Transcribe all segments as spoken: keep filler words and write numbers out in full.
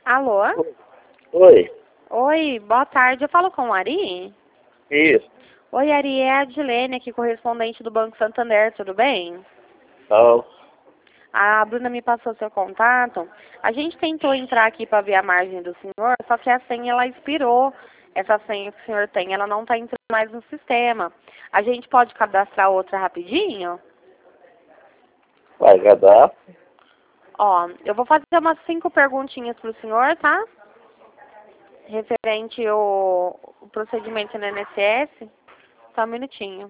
Alô? Oi. Oi, boa tarde. Eu falo com o Ari? Isso. Oi, Ari, é a Adilene aqui, correspondente do Banco Santander, tudo bem? Então, A Bruna me passou seu contato. A gente tentou entrar aqui para ver a margem do senhor, só que a senha ela expirou. Essa senha que o senhor tem, ela não está entrando mais no sistema. A gente pode cadastrar outra rapidinho? vai cadastro. Ó, eu vou fazer umas cinco perguntinhas para o senhor, tá? Referente ao, ao procedimento no I N S S. Só um minutinho.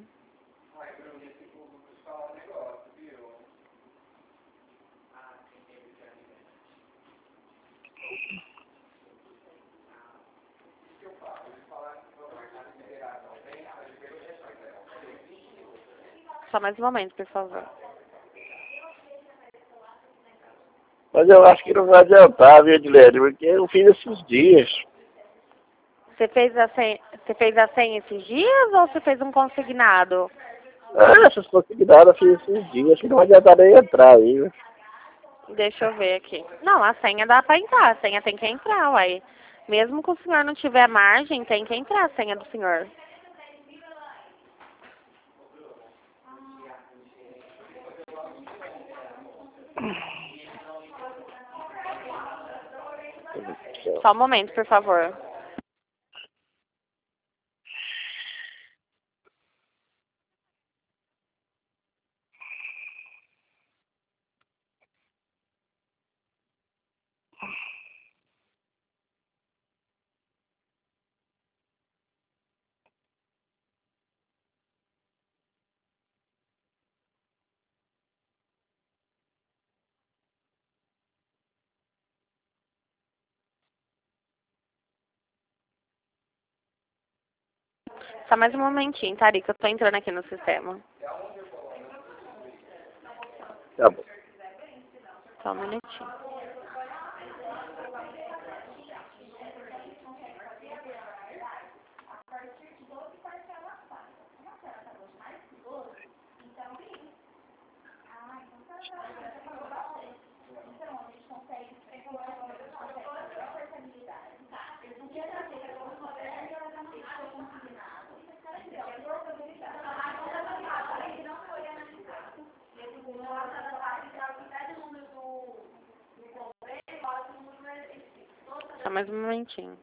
Só mais um momento, por favor. Mas eu acho que não vai adiantar, viu, Edilene? Porque eu fiz esses dias. Você fez a senha, você fez a senha esses dias ou você fez um consignado? Ah, essas consignadas eu fiz esses dias. Acho que não vai adiantar nem entrar aí, viu? Deixa eu ver aqui. Não, a senha dá pra entrar. A senha tem que entrar, uai. Mesmo que o senhor não tiver margem, tem que entrar a senha do senhor. Só um momento, por favor. Só mais um momentinho, tá, Ari, que eu tô entrando aqui no sistema. Tá bom. Só um minutinho. Só mais um momentinho.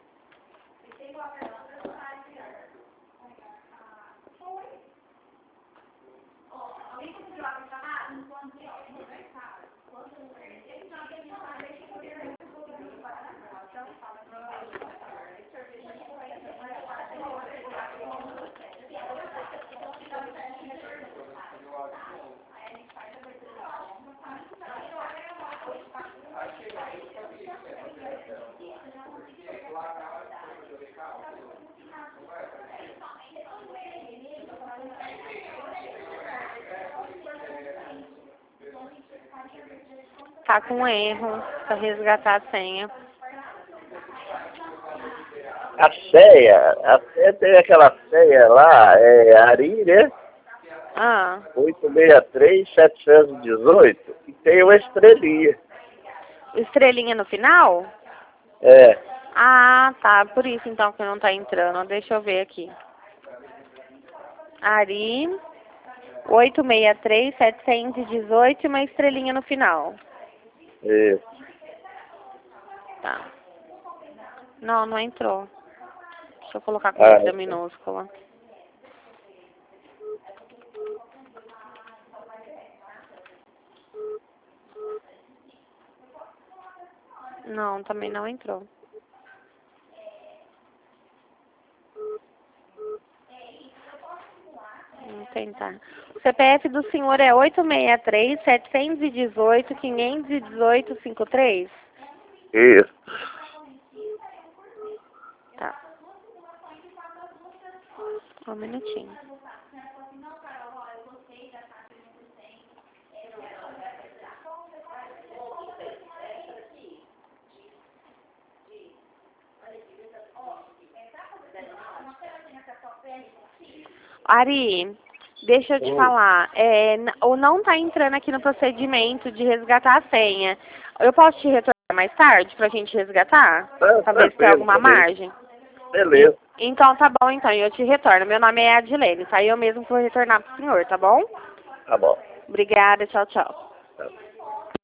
Tá com erro pra resgatar a senha. A senha, a senha tem aquela senha lá, é Ari, né? Ah, oito seis três, sete um oito, e tem uma estrelinha. estrelinha no final? É, Ah, tá. Por isso então que não tá entrando. Deixa eu ver aqui. Ari, oito seis três, sete um oito e uma estrelinha no final. isso. Tá. Não, não entrou. Deixa eu colocar com Ah, letra minúscula. Não, também não entrou. Vamos tentar. O C P F do senhor é oito seis três, sete um oito, cinco um oito, cinco três? Isso. Tá. Um minutinho. Ari, deixa eu te Oi. falar. É, n- ou não tá entrando aqui no procedimento de resgatar a senha. Eu posso te retornar mais tarde pra gente resgatar? Tá, Pra ver se tem alguma beleza. margem. Beleza. Então tá bom, então, eu te retorno. Meu nome é Adilene, tá? Eu mesmo vou retornar pro senhor, tá bom? Tá bom. Obrigada, tchau, tchau. Tá.